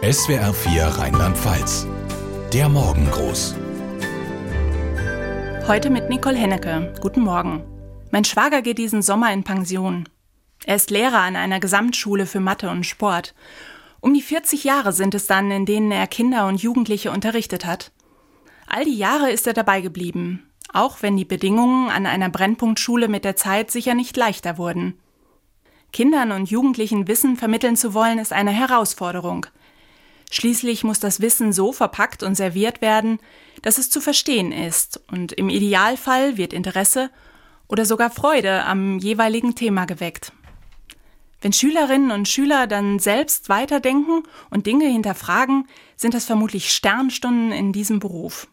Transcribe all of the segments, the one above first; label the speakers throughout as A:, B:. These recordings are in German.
A: SWR 4 Rheinland-Pfalz. Der Morgengruß.
B: Heute mit Nicole Hennecke. Guten Morgen. Mein Schwager geht diesen Sommer in Pension. Er ist Lehrer an einer Gesamtschule für Mathe und Sport. Um die 40 Jahre sind es dann, in denen er Kinder und Jugendliche unterrichtet hat. All die Jahre ist er dabei geblieben, auch wenn die Bedingungen an einer Brennpunktschule mit der Zeit sicher nicht leichter wurden. Kindern und Jugendlichen Wissen vermitteln zu wollen, ist eine Herausforderung. Schließlich muss das Wissen so verpackt und serviert werden, dass es zu verstehen ist, und im Idealfall wird Interesse oder sogar Freude am jeweiligen Thema geweckt. Wenn Schülerinnen und Schüler dann selbst weiterdenken und Dinge hinterfragen, sind das vermutlich Sternstunden in diesem Beruf.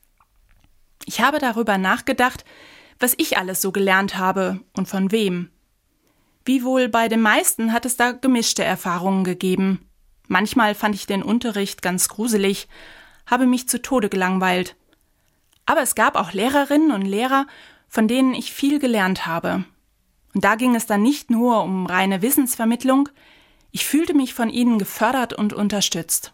B: Ich habe darüber nachgedacht, was ich alles so gelernt habe und von wem. Wie wohl bei den meisten hat es da gemischte Erfahrungen gegeben. Manchmal fand ich den Unterricht ganz gruselig, habe mich zu Tode gelangweilt. Aber es gab auch Lehrerinnen und Lehrer, von denen ich viel gelernt habe. Und da ging es dann nicht nur um reine Wissensvermittlung, ich fühlte mich von ihnen gefördert und unterstützt.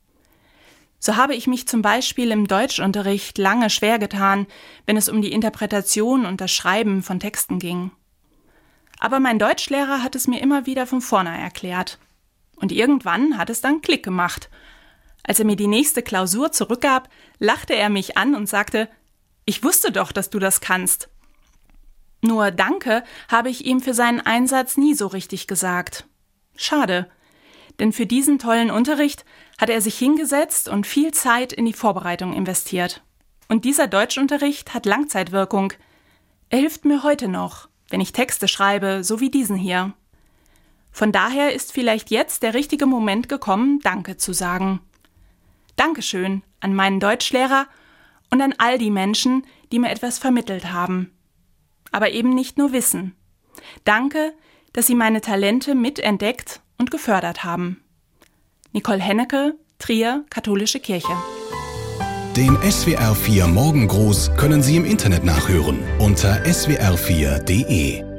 B: So habe ich mich zum Beispiel im Deutschunterricht lange schwer getan, wenn es um die Interpretation und das Schreiben von Texten ging. Aber mein Deutschlehrer hat es mir immer wieder von vorne erklärt. Und irgendwann hat es dann Klick gemacht. Als er mir die nächste Klausur zurückgab, lachte er mich an und sagte: „Ich wusste doch, dass du das kannst." Nur Danke habe ich ihm für seinen Einsatz nie so richtig gesagt. Schade, denn für diesen tollen Unterricht hat er sich hingesetzt und viel Zeit in die Vorbereitung investiert. Und dieser Deutschunterricht hat Langzeitwirkung. Er hilft mir heute noch, wenn ich Texte schreibe, so wie diesen hier. Von daher ist vielleicht jetzt der richtige Moment gekommen, Danke zu sagen. Dankeschön an meinen Deutschlehrer und an all die Menschen, die mir etwas vermittelt haben. Aber eben nicht nur Wissen. Danke, dass Sie meine Talente mitentdeckt und gefördert haben. Nicole Hennecke, Trier, Katholische Kirche.
A: Den SWR 4 Morgengruß können Sie im Internet nachhören unter swr4.de.